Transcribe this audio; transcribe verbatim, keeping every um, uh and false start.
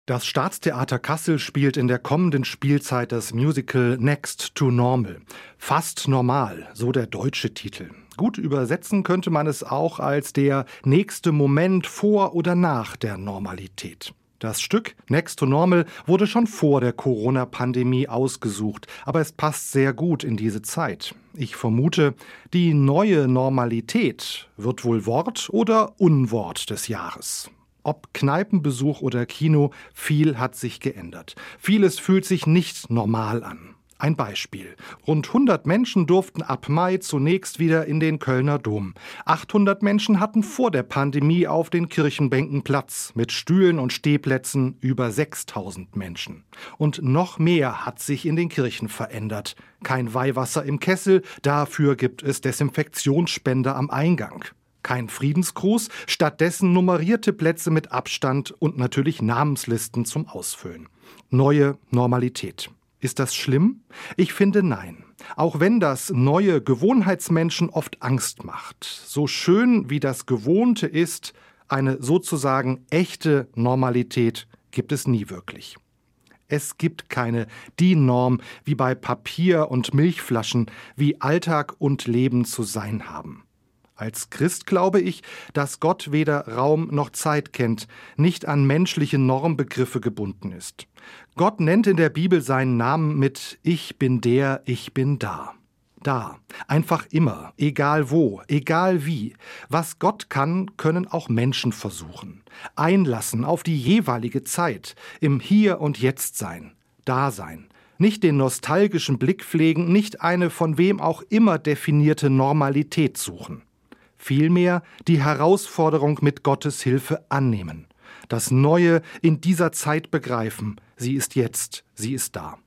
Das Staatstheater Kassel spielt in der kommenden Spielzeit das Musical Next to Normal. Fast normal, so der deutsche Titel. Gut übersetzen könnte man es auch als der nächste Moment vor oder nach der Normalität. Das Stück Next to Normal wurde schon vor der Corona-Pandemie ausgesucht, aber es passt sehr gut in diese Zeit. Ich vermute, die neue Normalität wird wohl Wort oder Unwort des Jahres. Ob Kneipenbesuch oder Kino, viel hat sich geändert. Vieles fühlt sich nicht normal an. Ein Beispiel. Rund hundert Menschen durften ab Mai zunächst wieder in den Kölner Dom. achthundert Menschen hatten vor der Pandemie auf den Kirchenbänken Platz, mit Stühlen und Stehplätzen über sechstausend Menschen. Und noch mehr hat sich in den Kirchen verändert. Kein Weihwasser im Kessel, dafür gibt es Desinfektionsspender am Eingang. Kein Friedensgruß, stattdessen nummerierte Plätze mit Abstand und natürlich Namenslisten zum Ausfüllen. Neue Normalität. Ist das schlimm? Ich finde nein. Auch wenn das neue Gewohnheitsmenschen oft Angst macht. So schön wie das Gewohnte ist, eine sozusagen echte Normalität gibt es nie wirklich. Es gibt keine die Norm wie bei Papier und Milchflaschen, wie Alltag und Leben zu sein haben. Als Christ glaube ich, dass Gott weder Raum noch Zeit kennt, nicht an menschliche Normbegriffe gebunden ist. Gott nennt in der Bibel seinen Namen mit Ich bin der, ich bin da. Da, einfach immer, egal wo, egal wie. Was Gott kann, können auch Menschen versuchen. Einlassen auf die jeweilige Zeit, im Hier und Jetzt sein, da sein. Nicht den nostalgischen Blick pflegen, nicht eine von wem auch immer definierte Normalität suchen. Vielmehr die Herausforderung mit Gottes Hilfe annehmen. Das Neue in dieser Zeit begreifen. Sie ist jetzt, sie ist da.